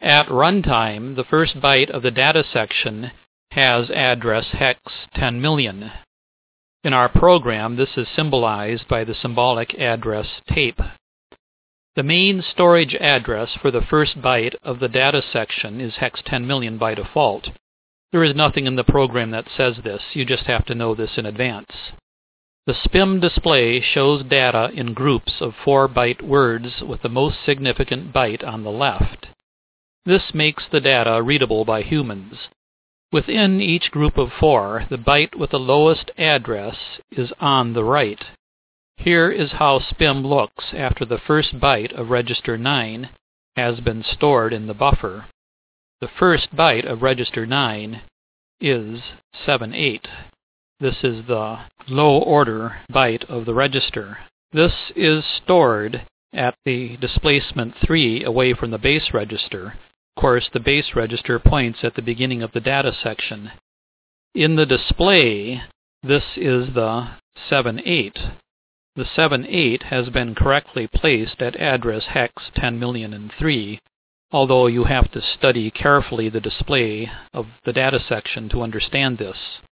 At runtime, the first byte of the data section has address hex 10 million. In our program, this is symbolized by the symbolic address tape. The main storage address for the first byte of the data section is hex 10 million by default. There is nothing in the program that says this. You just have to know this in advance. The SPIM display shows data in groups of 4-byte words with the most significant byte on the left. This makes the data readable by humans. Within each group of 4, the byte with the lowest address is on the right. Here is how SPIM looks after the first byte of register 9 has been stored in the buffer. The first byte of register 9 is 78. This is the low-order byte of the register. This is stored at the displacement 3 away from the base register. Of course, the base register points at the beginning of the data section. In the display, this is the 78. The 78 has been correctly placed at address hex 10,000,003, although you have to study carefully the display of the data section to understand this.